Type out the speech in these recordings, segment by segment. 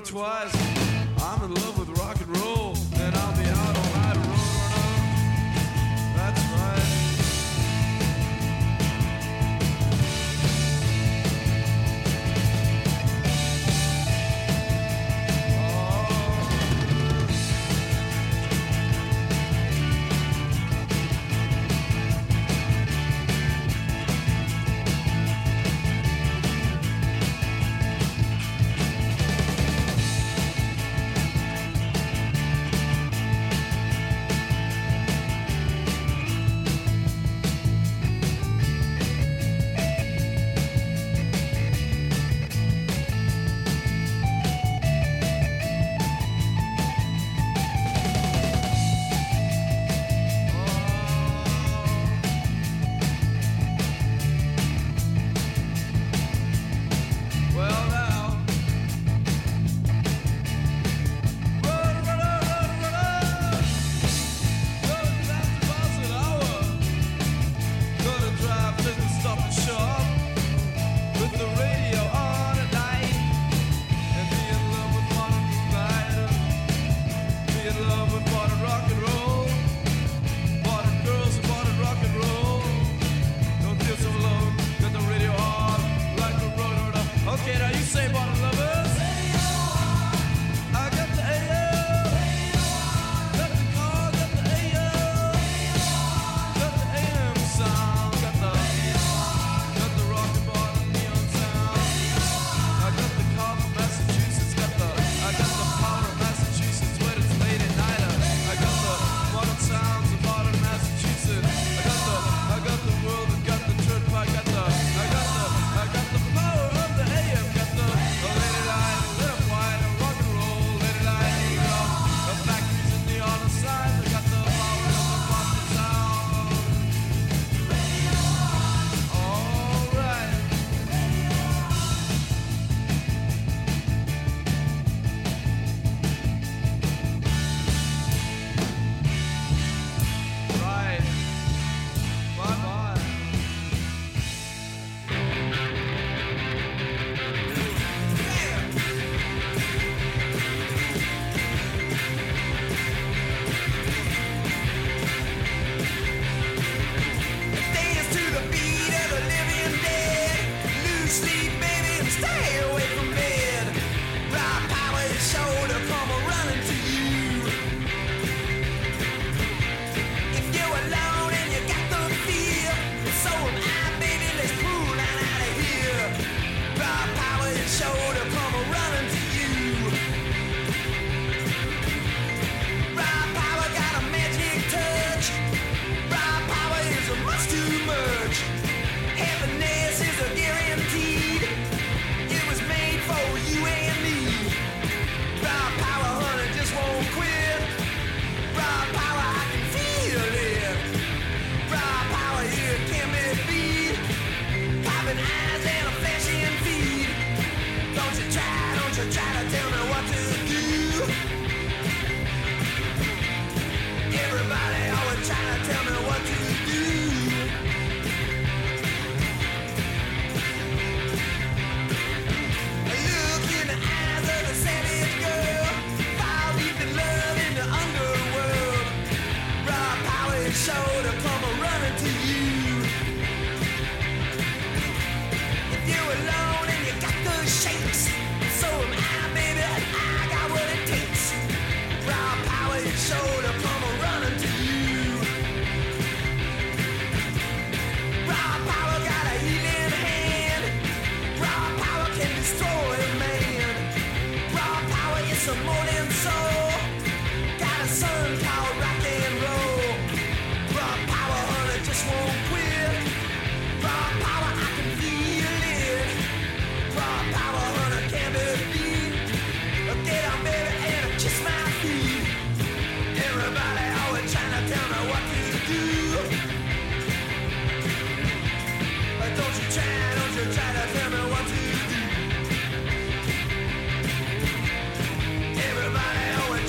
twice. I'm in love with rock and roll, and I'll be out all night rolling. That's right. Everybody always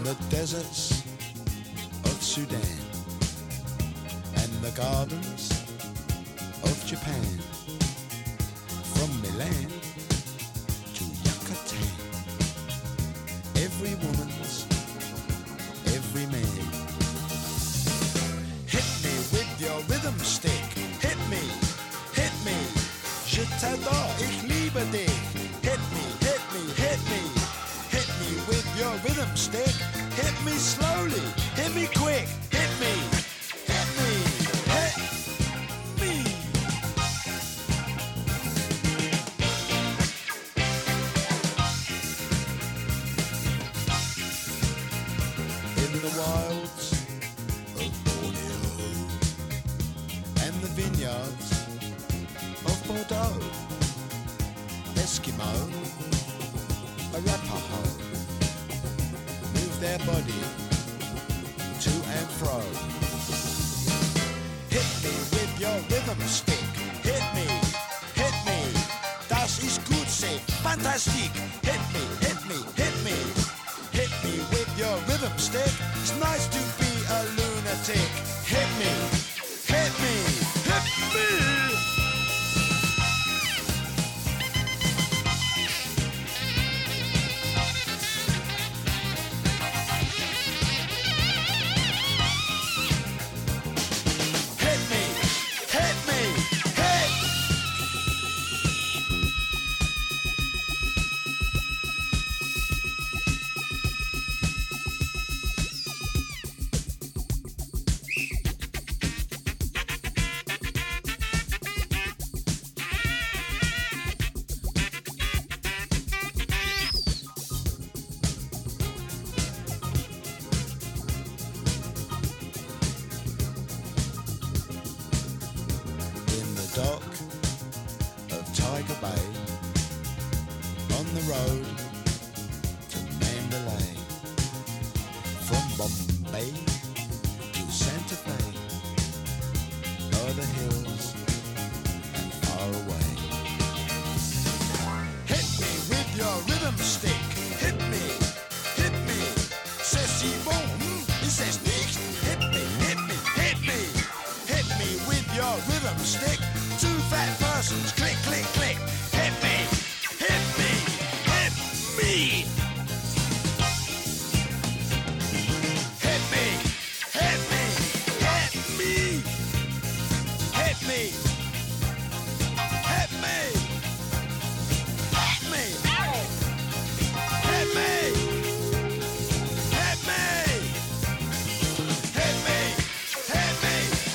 the deserts of Sudan and the gardens of Japan, from Milan to Yucatan. Every woman's, every man. Hit me with your rhythm stick. Hit me, hit me. Je t'adore, ich liebe dich. Hit me, hit me, hit me. Hit me with your rhythm stick. Hit me slowly, hit me quick. Hit me, hit me, hit me. In the wilds of Borneo and the vineyards of Bordeaux, Eskimo, Arapaho, move their body to and fro. Hit me with your rhythm stick. Hit me, hit me. Das ist gut, say fantastic. Hit me, hit me, hit me. Hit me with your rhythm stick. It's nice to be a lunatic. Hit me, hit me, hit me. Dock of Tiger Bay, on the road to Mandalay, from Bombay to Santa Fe, o'er the hills and far away. Hit me with your rhythm stick. Hit me, hit me. C'est si bon, ist es nicht? Hit me, hit me, hit me. Hit me with your rhythm stick. Two fat persons, click, click, click. Hit me, hit me, hit me. Hit me, hit me, hit me. Hit me, hit me, hit me. Hit me, hit me, hit me, hit me.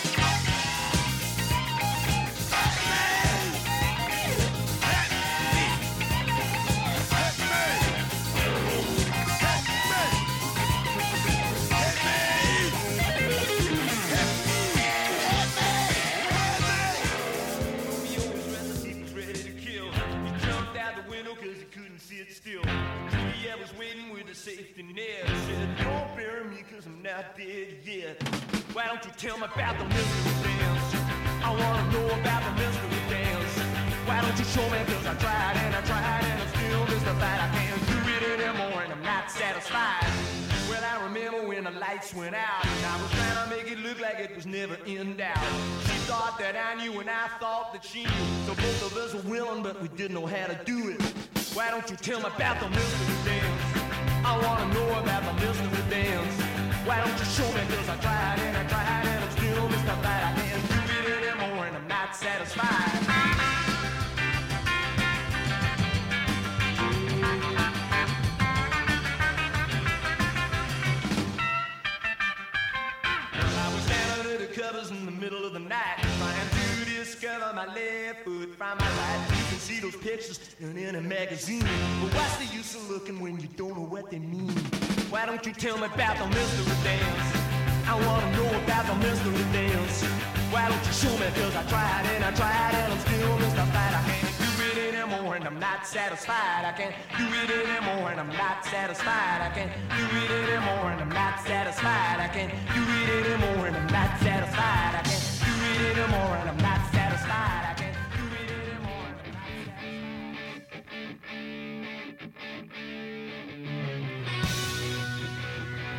Safety net said, don't bury me cause I'm not dead yet. Why don't you tell me about the mystery dance? I wanna know about the mystery dance. Why don't you show me cause I tried and I'm still mystified. I can't do it anymore and I'm not satisfied. Well, I remember when the lights went out and I was trying to make it look like it was never in doubt. She thought that I knew and I thought that she knew. So both of us were willing but we didn't know how to do it. Why don't you tell me about the mystery dance? I wanna know about the mystery dance. Why don't you show me cause I tried and I'm still mystified. I can't do it anymore and I'm not satisfied. I was down under the covers in the middle of the night, trying to discover my left foot from my right. You can see those pictures in a magazine, but what's the use of looking when you don't know what they mean? Why don't you tell me about the mystery dance? I wanna know about the mystery dance. Why don't you show me cause I tried and I'm still mystified. I can't do it anymore and I'm not satisfied. I can't do it anymore and I'm not satisfied. I can't do it anymore and I'm not satisfied. I can't do it anymore and I'm not satisfied. I can't do it anymore and I'm not satisfied. I can't do it anymore and I'm not satisfied.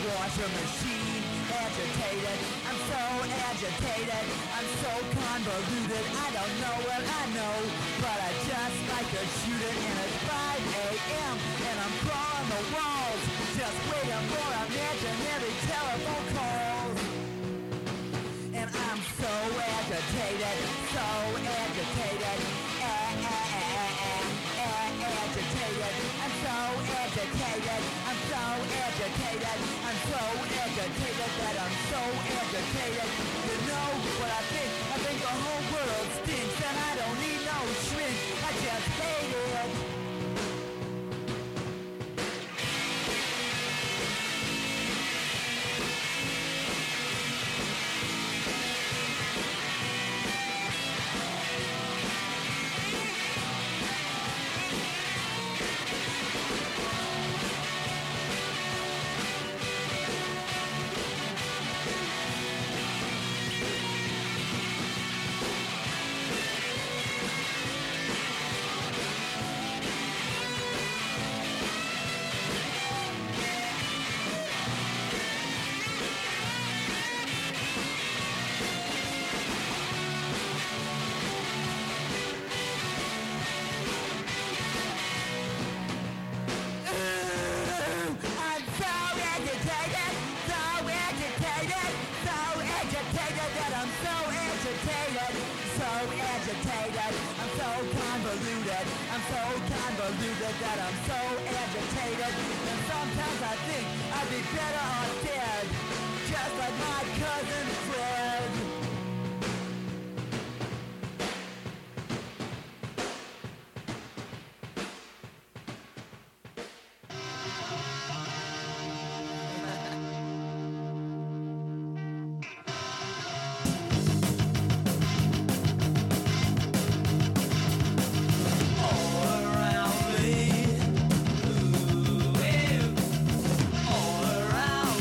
washer machine. Agitated, I'm so agitated, I'm so convoluted. I don't know what I know, but I just like to shoot it. And it's 5 a.m. and I'm crawling the walls, just waiting for imaginary telephone calls. And I'm so agitated, so agitated, agitated. I'm so agitated, I'm so agitated, I'm so agitated that I'm so agitated. You know what I think? I think the whole world stinks and I don't need no shrink. I just hate it. That I'm so agitated, and sometimes I think I'd be better off dead, just like my cousin Fred. All around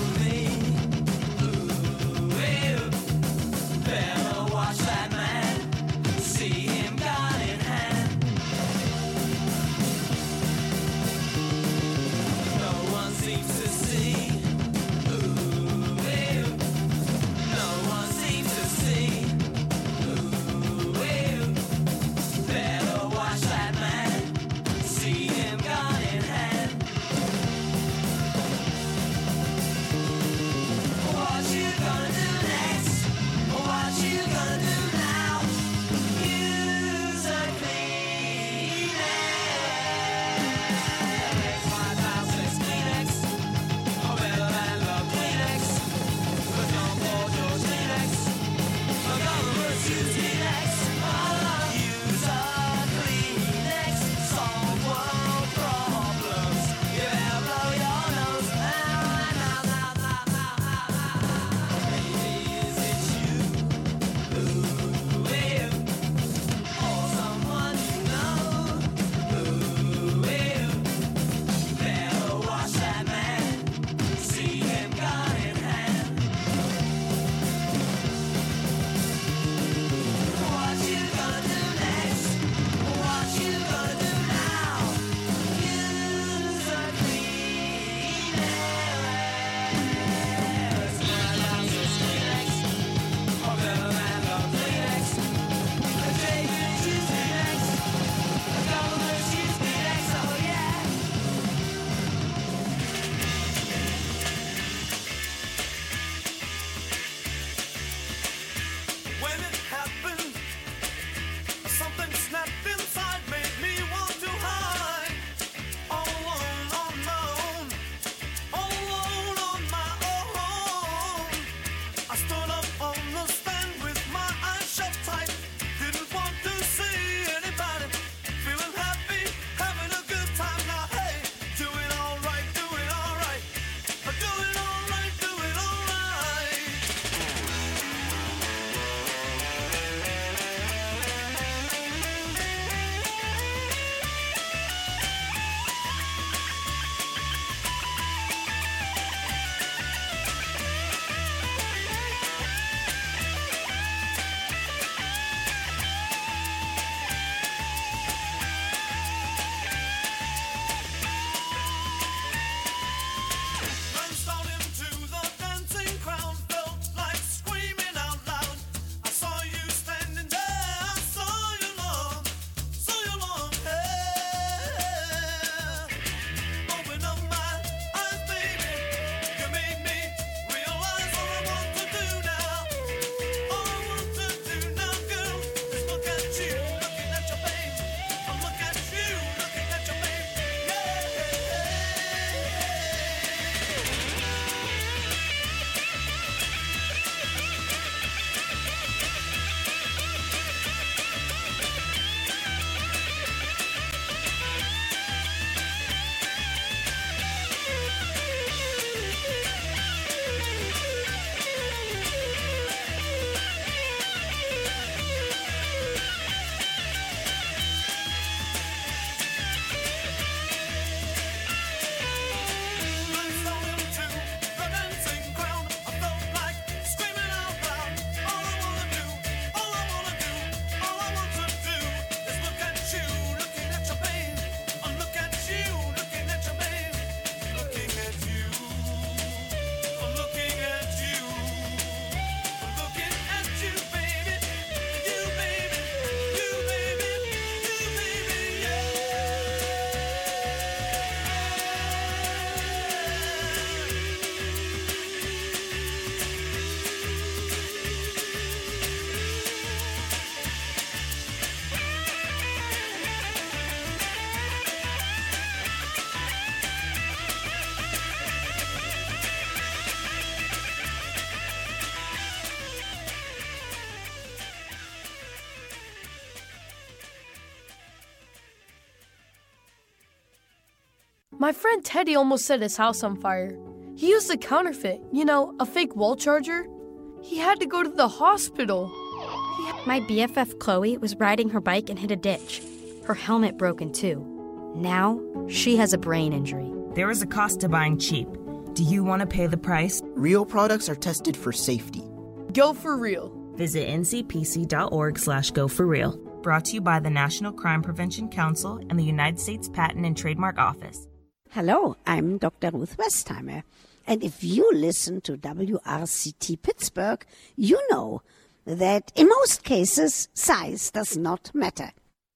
My friend Teddy almost set his house on fire. He used a counterfeit, a fake wall charger. He had to go to the hospital. My BFF Chloe was riding her bike and hit a ditch. Her helmet broke in two. Now, she has a brain injury. There is a cost to buying cheap. Do you want to pay the price? Real products are tested for safety. Go for real. Visit ncpc.org/go4real. Brought to you by the National Crime Prevention Council and the United States Patent and Trademark Office. Hello, I'm Dr. Ruth Westheimer. And if you listen to WRCT Pittsburgh, you know that in most cases, size does not matter.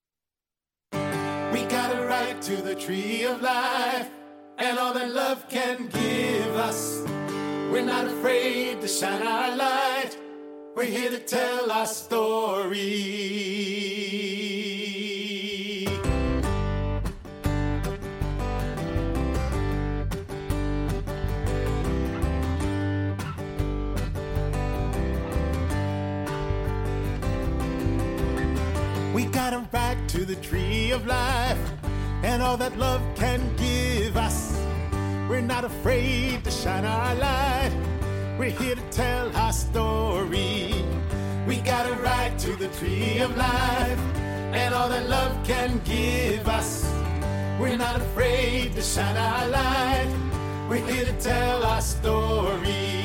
We got a right to the tree of life and all that love can give us. We're not afraid to shine our light. We're here to tell our story. We got a right to the tree of life and all that love can give us. We're not afraid to shine our light. We're here to tell our story. We got a right to the tree of life and all that love can give us. We're not afraid to shine our light. We're here to tell our story.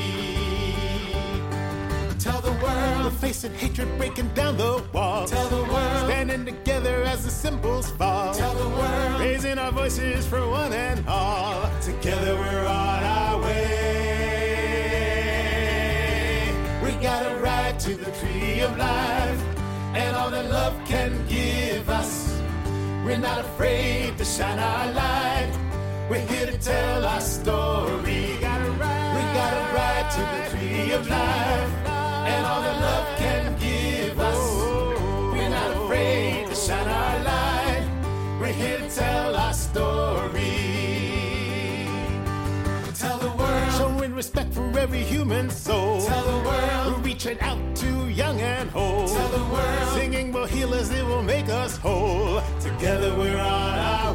Tell the world we're facing hatred breaking down the walls. Tell the world standing together as the symbols fall. Tell the world raising our voices for one and all. Together we're on our way. We got a right to the tree of life and all that love can give us. We're not afraid to shine our light. We're here to tell our story. We got a right to the tree of life and all that love can give us. We're not afraid to shine our light. We're here to tell our story. Tell the world, showing respect for every human soul. Tell the world, we're reaching out to young and old. Tell the world, singing will heal us, it will make us whole. Together we're on our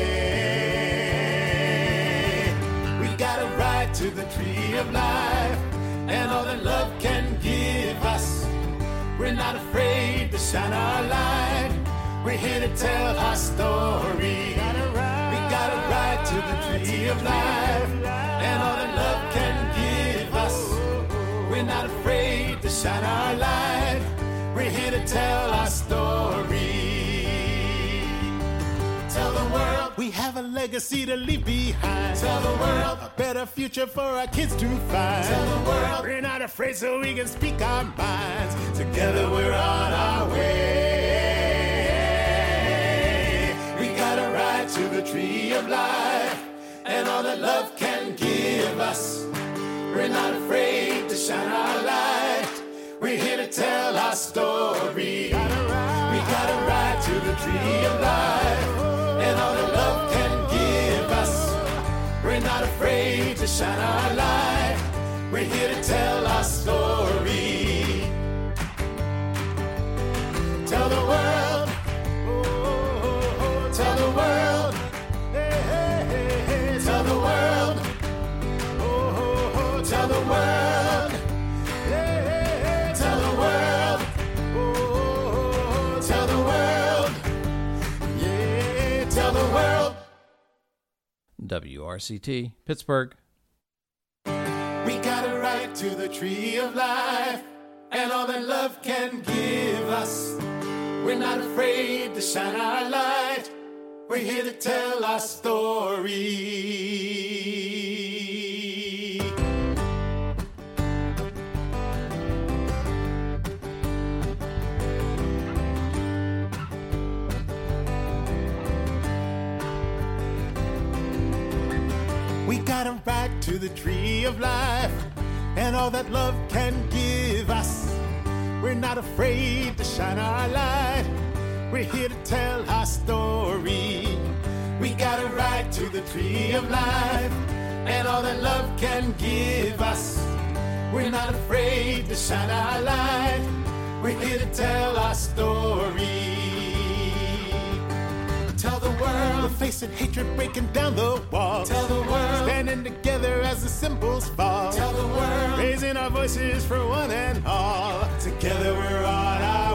way. We got a right to the tree of life and all that love can give us. We're not afraid to shine our light. We're here to tell our story. We got a right to the tree of life and all that love can give us. We're not afraid to shine our light. We're here to tell our story. Tell the world we have a legacy to leave behind. Tell the world a better future for our kids to find. Tell the world we're not afraid so we can speak our minds. Together we're on our way. We got a right to the tree of life and all that love can give us. We're not afraid to shine our light. We're here to tell our story. We got a right to the tree of life and all that love can give us. We're not afraid to shine our light. We're here to tell our story. Tell the world, tell the world, tell the world, tell the world, tell the world, tell the world, yeah, tell the world. WRCT, Pittsburgh. We got a right to the tree of life and all that love can give us. We're not afraid to shine our light. We're here to tell our story. We got a right to the tree of life and all that love can give us. We're not afraid to shine our light. We're here to tell our story. We got a right to the tree of life and all that love can give us. We're not afraid to shine our light. We're here to tell our story. Tell the world we're facing hatred, breaking down the walls. Tell the world. Standing together as the symbols fall. Tell the world. Raising our voices for one and all. Together we're on our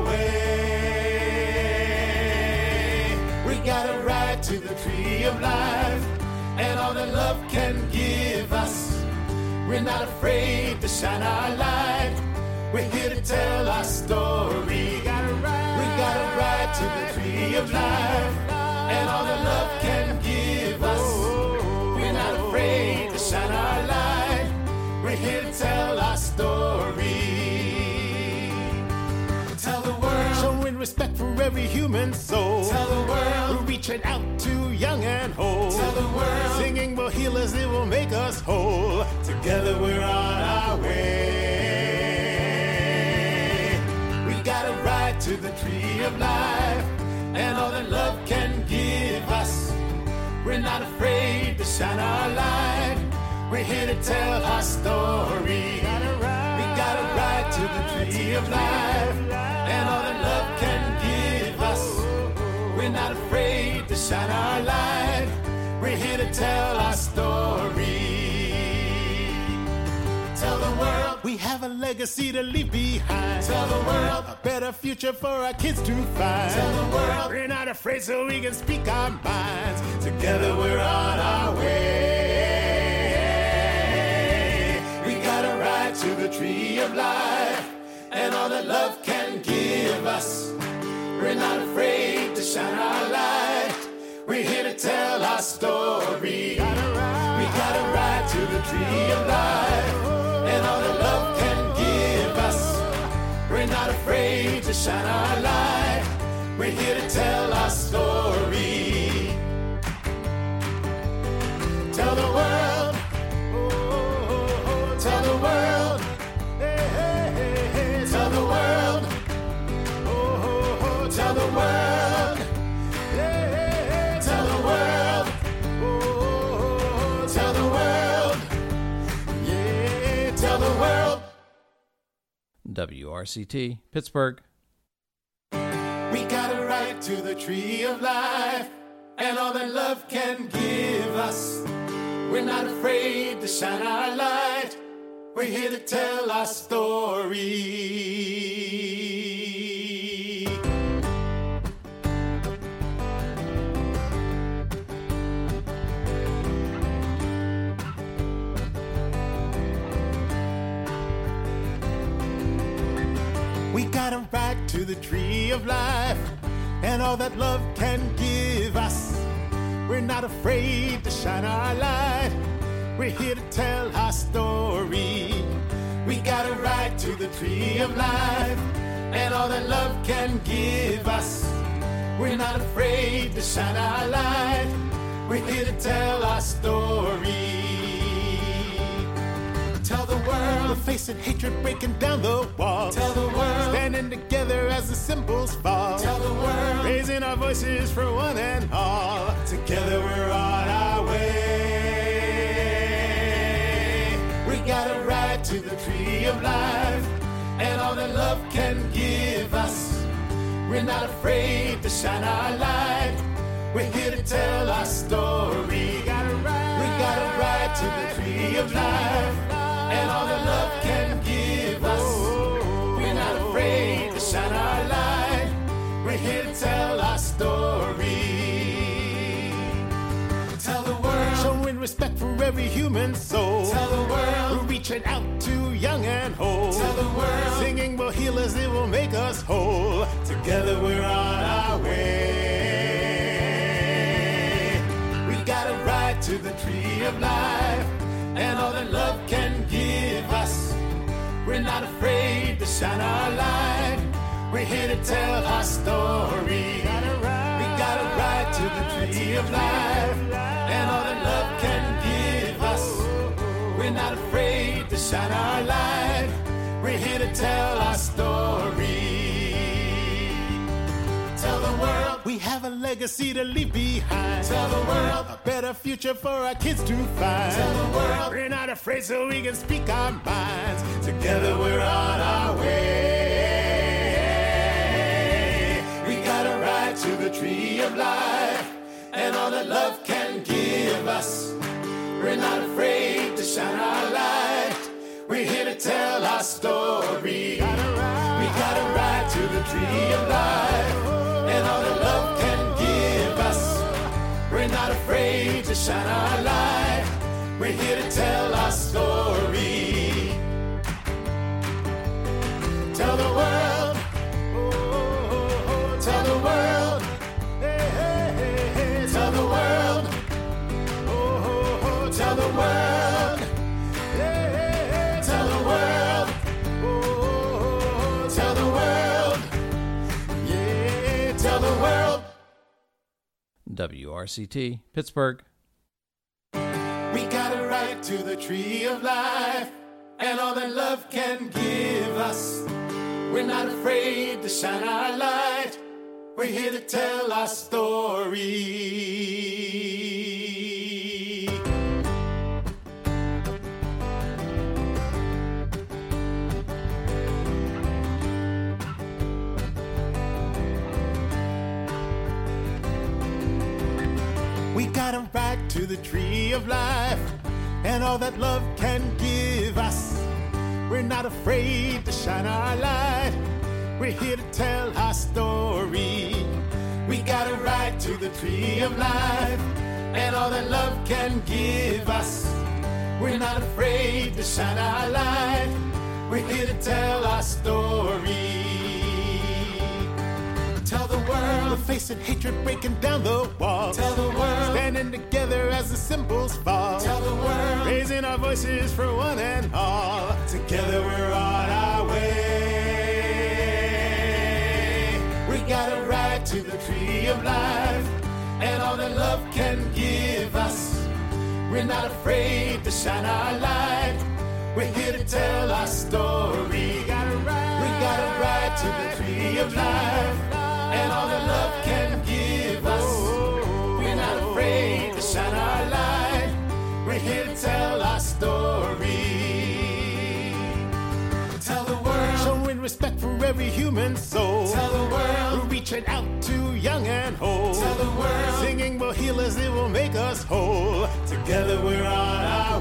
way. We got a right to the tree of life and all that love can give us. We're not afraid to shine our light. We're here to tell our story. We got a right to the tree of life and all that love can give us. We're not afraid to shine our light. We're here to tell our story. Tell the world. Showing respect for every human soul. Tell the world. We're reaching out to young and old. Tell the world. Singing will heal us, it will make us whole. Together we're on our way. We got a right to the tree of life and all that love can give us. We're not afraid to shine our light. We're here to tell our story. We got a right to the tree of life and all that love can give us. We're not afraid to shine our light. We're here to tell our story. Tell the world we have a legacy to leave behind. Tell the world a better future for our kids to find. Tell the world we're not afraid so we can speak our minds. Together we're on our way. We got a right to the tree of life and all that love can give us. We're not afraid to shine our light. We're here to tell our story. We got a right to the tree of life and all that love can give us. We're not afraid to shine our light. We're here to tell our story. Tell the world. Tell the world. Tell the world. Tell the world. Tell the world. Tell the world. Yeah, tell the world. WRCT, Pittsburgh. We got a right to the tree of life and all that love can give us. We're not afraid to shine our light. We're here to tell our story. We got a right to the tree of life and all that love can give us. We're not afraid to shine our light. We're here to tell our story. We got a right to the tree of life and all that love can give us. We're not afraid to shine our light. We're here to tell our story. Tell the world we're facing hatred, breaking down the walls. Tell the world standing together as the symbols fall. Tell the world raising our voices for one and all. Together we're on our way. We got a right to the tree of life and all that love can give us. We're not afraid to shine our light. We're here to tell our story. We got a right to the tree of life and all that love can give us. We're not afraid to shine our light. We're here to tell our story. Tell the world, showing respect for every human soul. Tell the world, we're reaching out to young and old. Tell the world, singing will heal us, it will make us whole. Together we're on our way. We got a right to the tree of life and all that love can give us. We're not afraid to shine our light. We're here to tell our story. We got a right to the tree of life and all that love can give us. We're not afraid to shine our light. We're here to tell our story. Tell the world we have a legacy to leave behind. Tell the world a better future for our kids to find. Tell the world we're not afraid so we can speak our minds. Together we're on our way. We got a right to the tree of life and all that love can give us. We're not afraid to shine our light. We're here to tell our story. We got a right to the tree of life, and all that love can give us. We're not afraid to shine our light. We're here to tell our story. Tell the world, tell the world, tell the world, tell the world, tell the world, tell the world, yeah, tell the world. WRCT, Pittsburgh. We got a right to the tree of life, and all that love can give us. We're not afraid to shine our light. We're here to tell our story. We got a right to the tree of life, and all that love can give us. We're not afraid to shine our light. We're here to tell our story. We got a right to the tree of life, and all that love can give us. We're not afraid to shine our light. We're here to tell our story. Tell the world, facing hatred, breaking down the walls. Tell the world, standing together as the symbols fall. Tell the world, raising our voices for one and all. Together we're on our way. We got a right to the tree of life, and all that love can give us. We're not afraid to shine our light. We're here to tell our story. We got a right to the tree of life, and all that love can give us. We're not afraid to shine our light. We're here to tell our story. Tell the world, showing respect for every human soul. Tell the world, we're reaching out to young and old. Tell the world, singing will heal us, it will make us whole. Together we're on our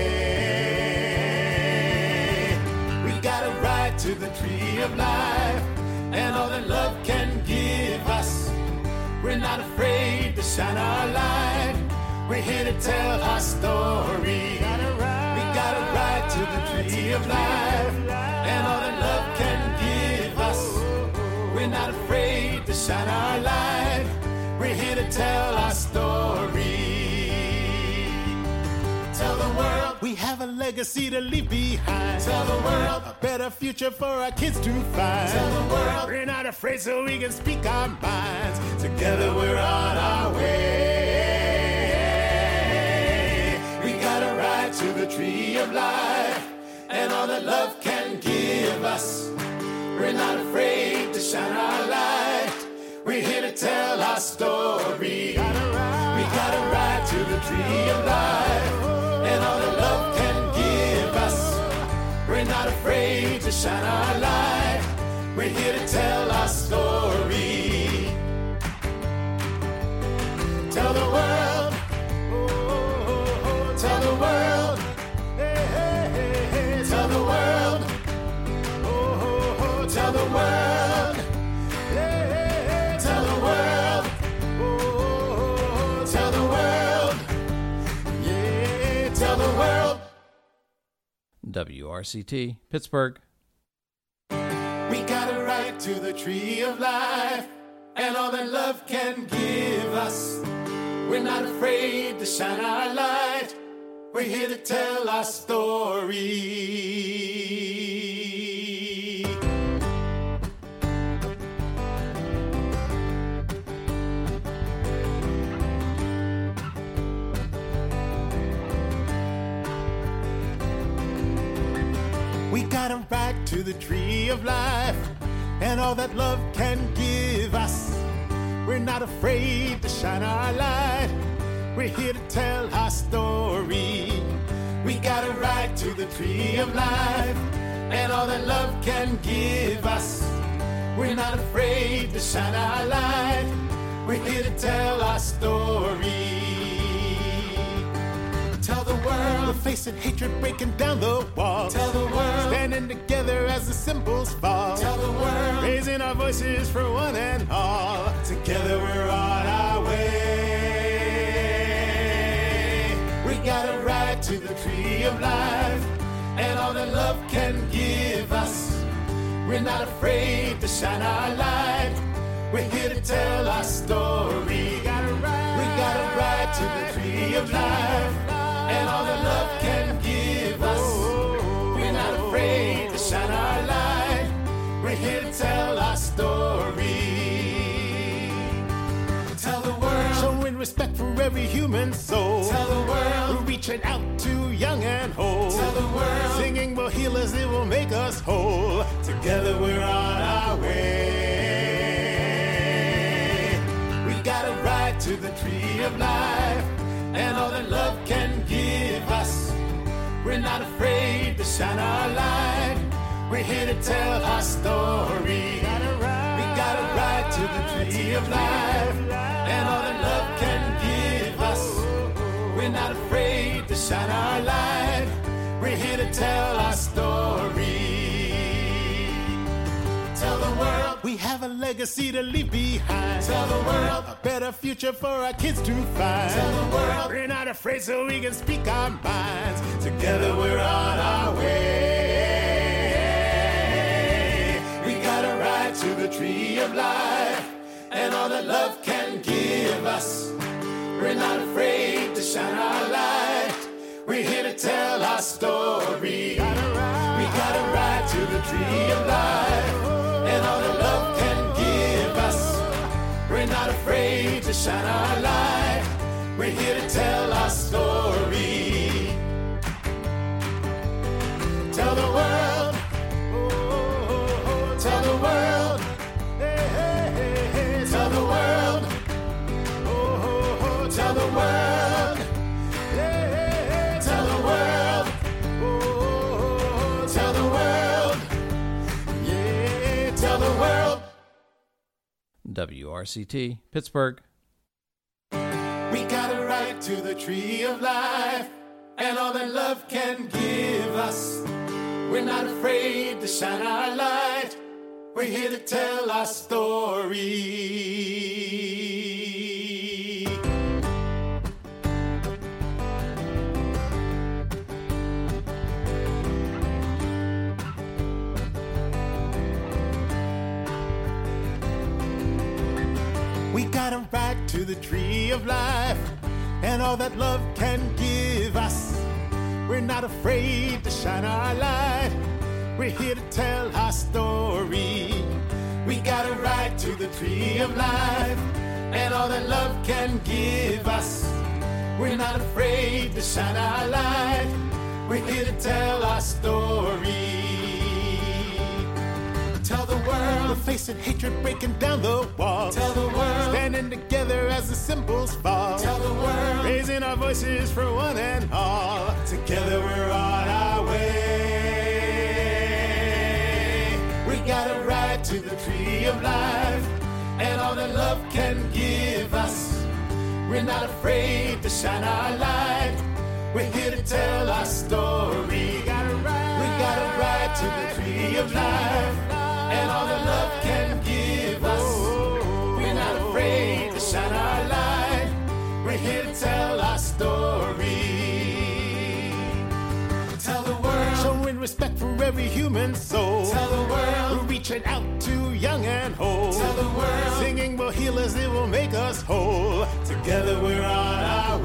way. We got a right to the tree of life, and all that love can give us. We're not afraid to shine our light. We're here to tell our story. We got a right to the tree of life, and all that love can give us. We're not afraid to shine our light. We're here to tell our story. Tell the world, we have a legacy to leave behind. Tell the world, a better future for our kids to find. Tell the world, we're not afraid so we can speak our minds. Together we're on our way. We got a right to the tree of life, and all that love can give us. We're not afraid to shine our light. We're here to tell our story. We got a right to the tree of life, and all that love can give us. We're not afraid to shine our light. We're here to tell our story. Tell the world, tell the world, tell the world, tell the world, tell the world, tell the world, yeah, tell the world. WRCT, Pittsburgh. We got a right to the tree of life, and all that love can give us. We're not afraid to shine our light. We're here to tell our story. We got a right to the tree of life, and all that love can give us. We're not afraid to shine our light. We're here to tell our story. We got a right to the tree of life, and all that love can give us. We're not afraid to shine our light. We're here to tell our story. Tell the world we're facing hatred breaking down the walls. Tell the world standing together as the symbols fall. Tell the world raising our voices for one and all. Together we're on our way. We gotta ride to the tree of life and all that love can give us. We're not afraid to shine our light. We're here to tell our story. We gotta ride to the tree of life and all that love can give us. We're not afraid to shine our light. We're here to tell our story. Tell the world, showing respect for every human soul. Tell the world, we're reaching out to young and old. Tell the world, singing will heal us, it will make us whole. Together we're on our way. We gotta ride to the tree of life and all that love can give us. We're not afraid to shine our light. We're here to tell our story. We gotta ride to the tree of life and all that love can give us. We're not afraid to shine our light. We're here to tell our story. Tell the world we have a legacy to leave behind. Tell the world a better future for our kids to find. Tell the world we're not afraid so we can speak our minds. Together we're on our way. We gotta ride to the tree of life and all that love can give us. We're not afraid to shine our light. We're here to tell our story. We gotta ride to the tree of life and all that love can give us. We're not afraid to shine our light. We're here to tell our story. Tell the world, tell the world, tell the world, tell the world, tell the world, tell the world, yeah, tell the world. WRCT, Pittsburgh. We gotta ride to the tree of life and all that love can give us. We're not afraid to shine our light. We're here to tell our story. We gotta ride to the tree of life and all that love can give us. We're not afraid to shine our light. We're here to tell our story. We gotta ride to the tree of life and all that love can give us. We're not afraid to shine our light. We're here to tell our story. Tell the world we're facing hatred breaking down the walls. Tell the world standing together as the symbols fall. Tell the world raising our voices for one and all. Together we're on our way. We gotta ride to the tree of life and all that love can give us. We're not afraid to shine our light. We're here to tell our story. We gotta ride to the tree of life and all that love can give us. We're not afraid to shine our light. We're here to tell our story. Tell the world, showing respect for every human soul. Tell the world, we're reaching out to young and old. Tell the world, singing will heal us, it will make us whole. Together we're on our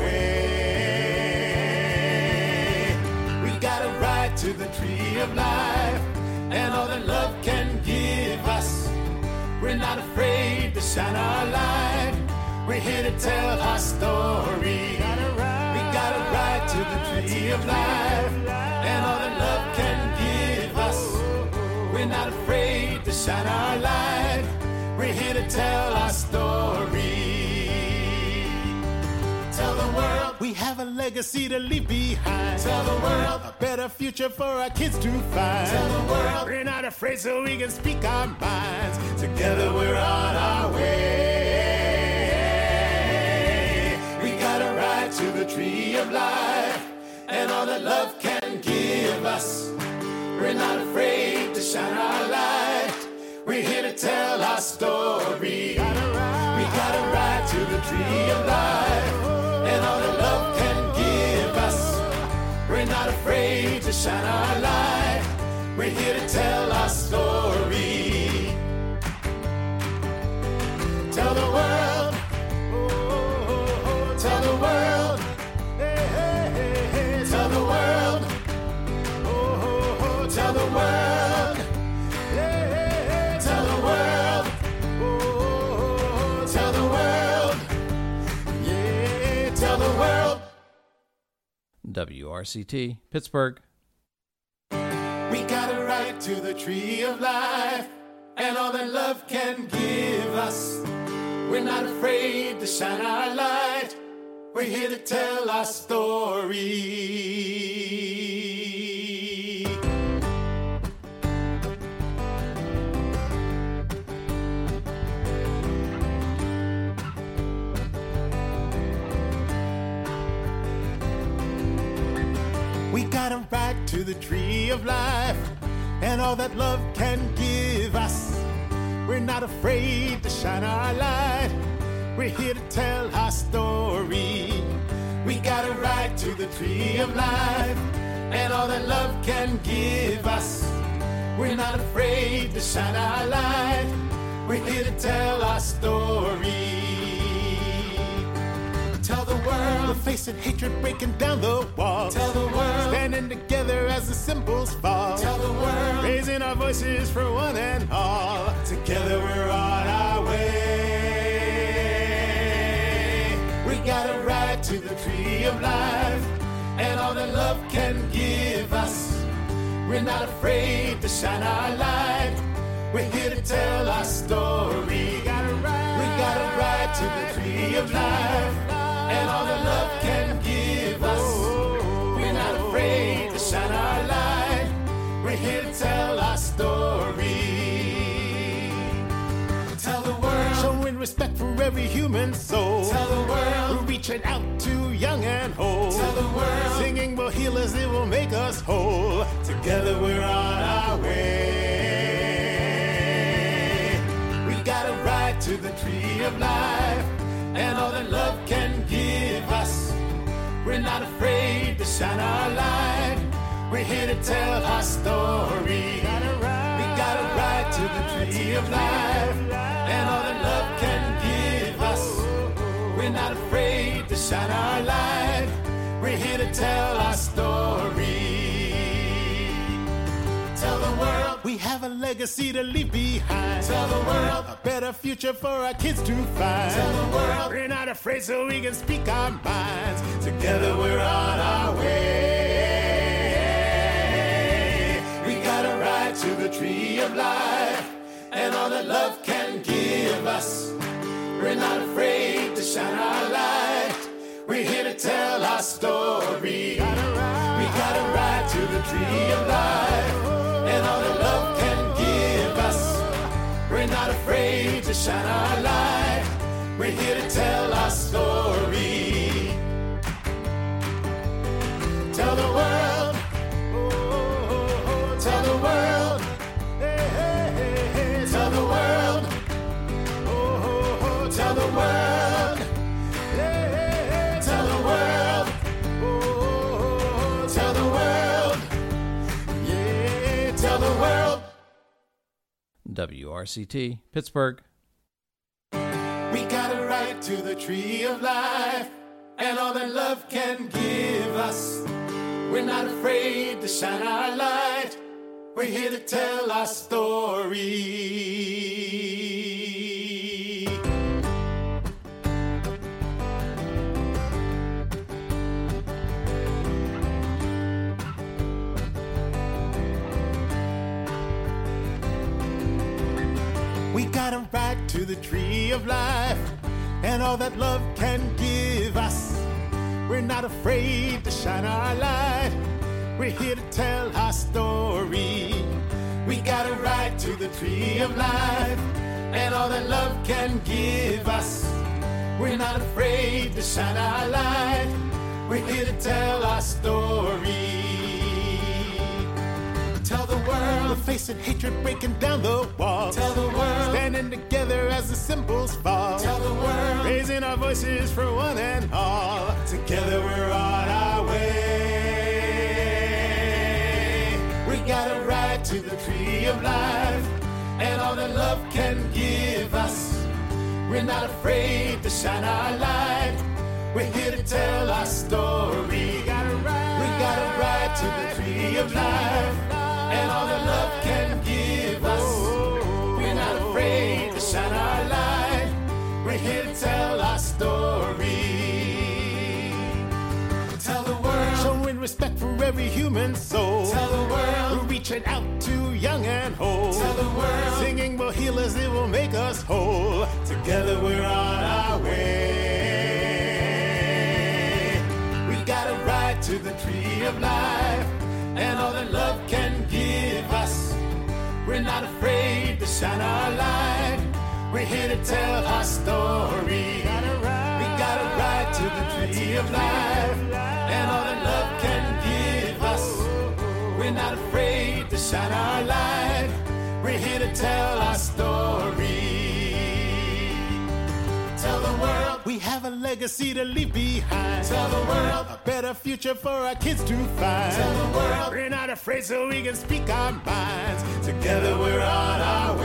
way. We gotta ride to the tree of life and all that love can give us. We're not afraid to shine our light. We're here to tell our story. We gotta ride to the tree of life and all that love can give us. We're not afraid to shine our light. We're here to tell our story. Tell the world we have a legacy to leave behind. Tell the world a better future for our kids to find. Tell the world we're not afraid so we can speak our minds. Together we're on our way. the tree of life and all that love can give us. We're not afraid to shine our light. We're here to tell our story. We got a right to the tree of life and all that love can give us. We're not afraid to shine our light. We're here to tell our story. Tell the world, tell the world, tell the world, tell the world, tell the world, tell the world, yeah, tell the world. WRCT, Pittsburgh. We got a right to the tree of life and all that love can give us. We're not afraid to shine our light. We're here to tell our story. We got a right to the tree of life and all that love can give us. We're not afraid to shine our light. We're here to tell our story. We got a right to the tree of life and all that love can give us. We're not afraid to shine our light. We're here to tell our story. Tell the world we're facing hatred breaking down the walls. Tell the world standing together as the symbols fall. Tell the world raising our voices for one and all. Together we're on our way. We got a right to the tree of life and all that love can give us. We're not afraid to shine our light. We're here to tell our story. We got a right to the tree of life and all that love can give us. We're not afraid to shine our light. We're here to tell our story. Tell the world, showing respect for every human soul. Tell the world, we're reaching out to young and old. Tell the world, singing will heal us, it will make us whole. Together we're on our way. We got a right to the tree of life and all that love can give us. We're not afraid to shine our light. We're here to tell our story. We got a right to the tree of life and all that love can give us. We're not afraid to shine our light. We're here to tell our story. Tell the world we have a legacy to leave behind. Tell the world a better future for our kids to find. Tell the world we're not afraid so we can speak our minds. Together we're on our way. We got a right to the tree of life and all that love can give us. We're not afraid to shine our light. We're here to tell our story. We got a right to the tree of life and all that love can give us. We're not afraid to shine our light. We're here to tell our story. Tell the world, tell the world, tell the world, tell the world, tell the world, tell the world, yeah, tell the world. WRCT, Pittsburgh. We got a right to the tree of life and all that love can give us. We're not afraid to shine our light. We're here to tell our story. We got a right to the tree of life and all that love can give us. We're not afraid to shine our light. We're here to tell our story. We got a right to the tree of life and all that love can give us. We're not afraid to shine our light. We're here to tell our story. Tell the world we're facing hatred, breaking down the walls. Tell the world standing together as the symbols fall. Tell the world raising our voices for one and all. Together we're on our way. We got a right to the tree of life and all that love can give us. We're not afraid to shine our light. We're here to tell our story. We got a right to the tree of life and all that love can give us. We're not afraid to shine our light. We're here to tell our story. Tell the world, showing respect for every human soul. Tell the world, we're reaching out to young and old. Tell the world, singing will heal us, it will make us whole. Together we're on our way. We got a right to the tree of life and all that love can give us. We're not afraid to shine our light. We're here to tell our story. We got a right to the tree of life and all that love can give us. We're not afraid to shine our light. We're here to tell our story. Tell the world we have a legacy to leave behind. Tell the world a better future for our kids to find. Tell the world we're not afraid so we can speak our minds. Together we're on our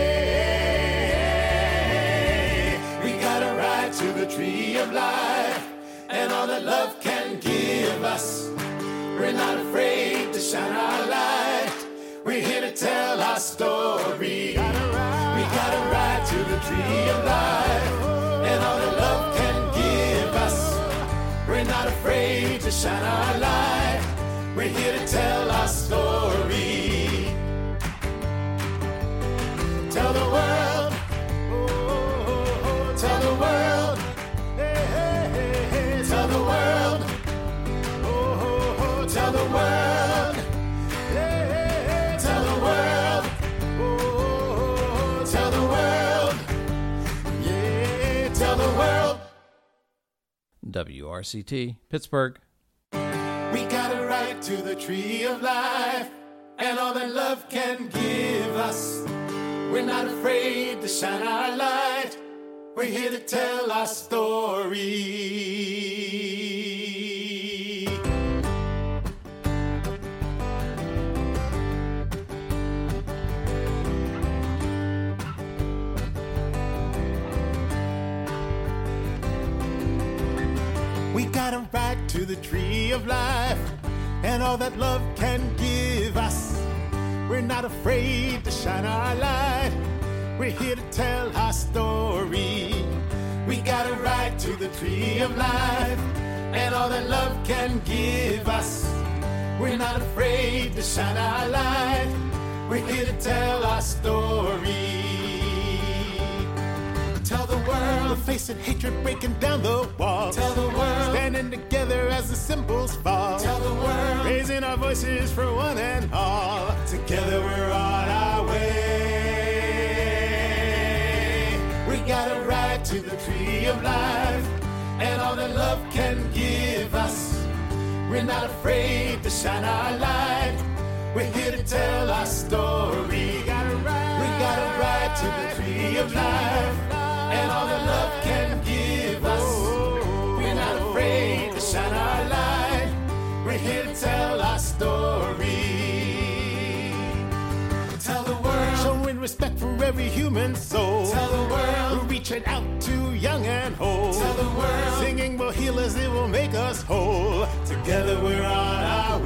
way. We got a right to the tree of life and all that love can give us. We're not afraid to shine our light. We're here to tell our story. We got a right to the tree of life and all that love can give us. We're not afraid to shine our light. We're here to tell our story. Tell the world, tell the world, hey, hey, hey, hey. Tell the world, tell the world, hey, hey, hey. Tell the world, tell the world, yeah, tell the world. WRCT, Pittsburgh. We got a right to the tree of life and all that love can give us. We're not afraid to shine our light. We're here to tell our story. We got a right to the tree of life and all that love can give us. We're not afraid to shine our light. We're here to tell our story. We got a right to the tree of life and all that love can give us. We're not afraid to shine our light. We're here to tell our story. Tell the world we're facing hatred, breaking down the walls. Tell the world standing together as the symbols fall. Tell the world raising our voices for one and all. Together we're on our way. We got a right to the tree of life and all that love can give us. We're not afraid to shine our light. We're here to tell our story. We got a right to the tree of life and all that love can give us. We're not afraid to shine our light. We're here to tell our story. Tell the world, showing respect for every human soul. Tell the world, we're reaching out to young and old. Tell the world, singing will heal us, it will make us whole. Together we're on our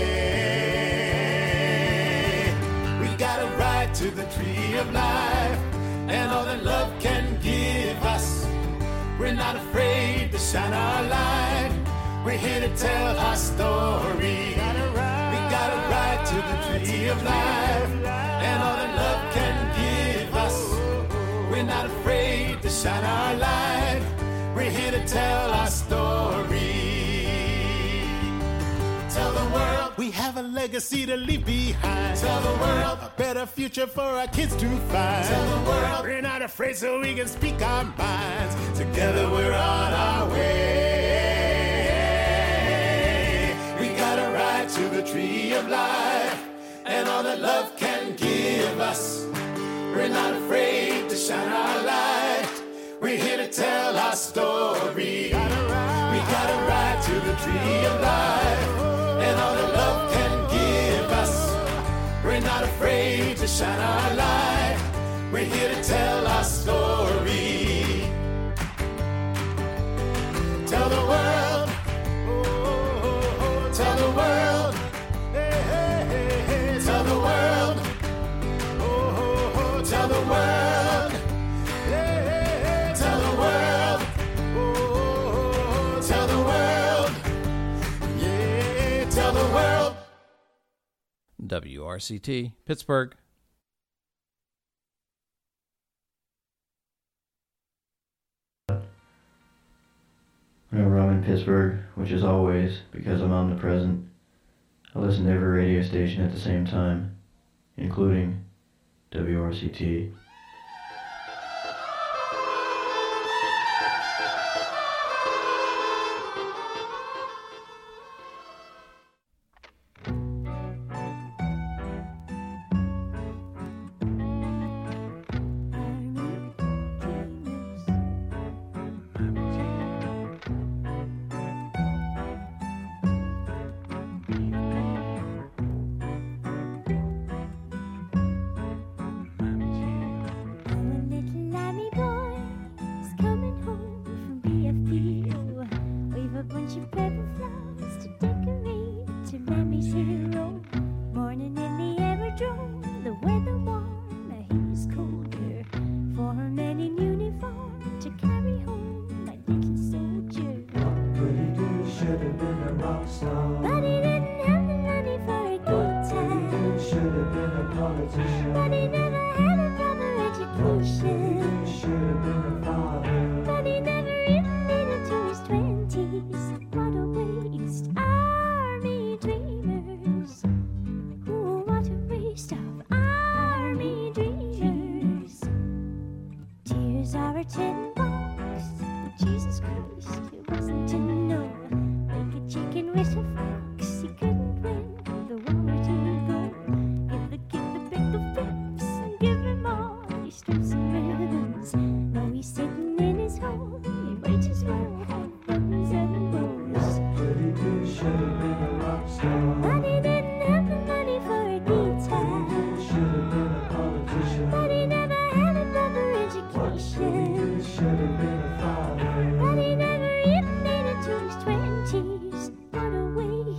way. We got a right to the tree of life and all that love can give us. We're not afraid to shine our light. We're here to tell our story. We got a right to the tree of life and all that love can give us. We're not afraid to shine our light. We're here to tell our story. Tell the world we have a legacy to leave behind. Tell the world a better future for our kids to find. Tell the world we're not afraid so we can speak our minds. Together we're on our way. to the tree of life and all that love can give us. We're not afraid to shine our light. We're here to tell our story. We got a right to the tree of life and all that love can give us. We're not afraid to shine our light. We're here to tell our story. Tell the world, tell the world, tell the world, tell the world, tell the world, tell the world, yeah, tell the world. WRCT, Pittsburgh. Whenever I'm in Pittsburgh, which is always because I'm omnipresent, I listen to every radio station at the same time, including WRCT.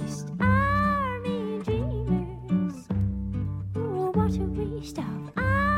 What a waste of